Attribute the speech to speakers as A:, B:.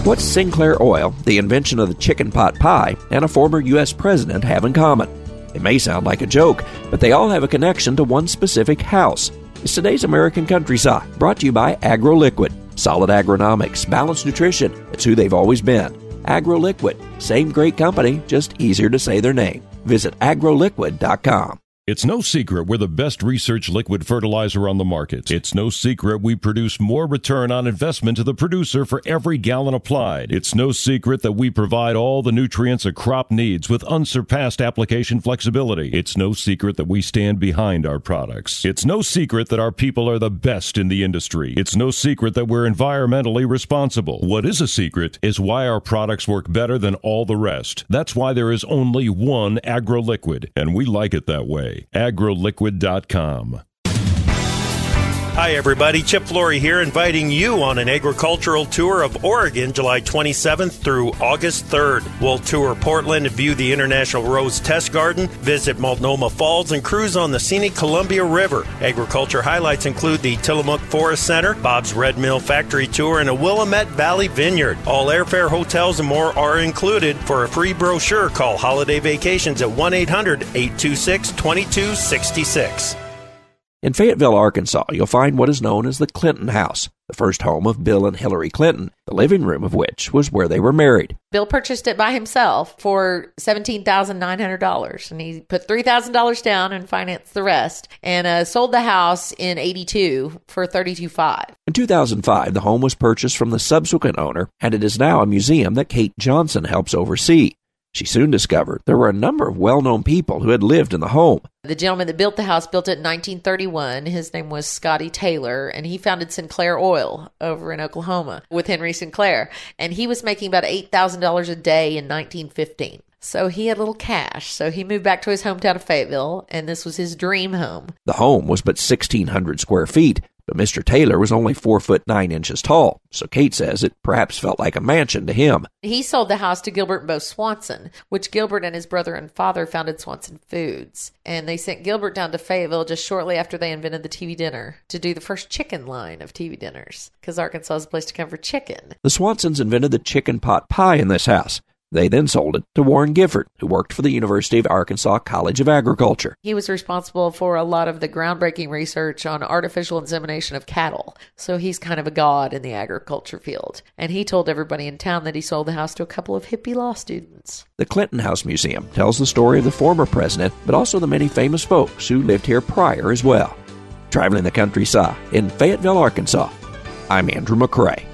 A: What's Sinclair Oil, the invention of the chicken pot pie, and a former U.S. president have in common? It may sound like a joke, but they all have a connection to one specific house. It's today's American Countryside, brought to you by AgroLiquid. Solid agronomics, balanced nutrition. It's who they've always been. AgroLiquid. Same great company, just easier to say their name. Visit agroliquid.com.
B: It's no secret we're the best research liquid fertilizer on the market. It's no secret we produce more return on investment to the producer for every gallon applied. It's no secret that we provide all the nutrients a crop needs with unsurpassed application flexibility. It's no secret that we stand behind our products. It's no secret that our people are the best in the industry. It's no secret that we're environmentally responsible. What is a secret is why our products work better than all the rest. That's why there is only one AgroLiquid, and we like it that way. agroliquid.com.
C: Hi everybody, Chip Flory here, inviting you on an agricultural tour of Oregon, July 27th through August 3rd. We'll tour Portland and view the International Rose Test Garden, visit Multnomah Falls, and cruise on the scenic Columbia River. Agriculture highlights include the Tillamook Forest Center, Bob's Red Mill Factory Tour, and a Willamette Valley Vineyard. All airfare, hotels, and more are included. For a free brochure, call Holiday Vacations at 1-800-826-2266.
A: In Fayetteville, Arkansas, you'll find what is known as the Clinton House, the first home of Bill and Hillary Clinton, the living room of which was where they were married.
D: Bill purchased it by himself for $17,900, and he put $3,000 down and financed the rest, and sold the house in '82 for $32,500.
A: In 2005, the home was purchased from the subsequent owner, and it is now a museum that Kate Johnson helps oversee. She soon discovered there were a number of well-known people who had lived in the home.
D: The gentleman that built the house built it in 1931. His name was Scotty Taylor, and he founded Sinclair Oil over in Oklahoma with Henry Sinclair. And he was making about $8,000 a day in 1915. So he had a little cash. So he moved back to his hometown of Fayetteville, and this was his dream home.
A: The home was but 1,600 square feet, but Mr. Taylor was only 4 foot 9 inches tall, so Kate says it perhaps felt like a mansion to him.
D: He sold the house to Gilbert and Bo Swanson, which Gilbert and his brother and father founded Swanson Foods. And they sent Gilbert down to Fayetteville just shortly after they invented the TV dinner to do the first chicken line of TV dinners, because Arkansas is a place to come for chicken.
A: The Swansons invented the chicken pot pie in this house. They then sold it to Warren Gifford, who worked for the University of Arkansas College of Agriculture.
D: He was responsible for a lot of the groundbreaking research on artificial insemination of cattle. So he's kind of a god in the agriculture field. And he told everybody in town that he sold the house to a couple of hippie law students.
A: The Clinton House Museum tells the story of the former president, but also the many famous folks who lived here prior as well. Traveling the countryside in Fayetteville, Arkansas, I'm Andrew McCrae.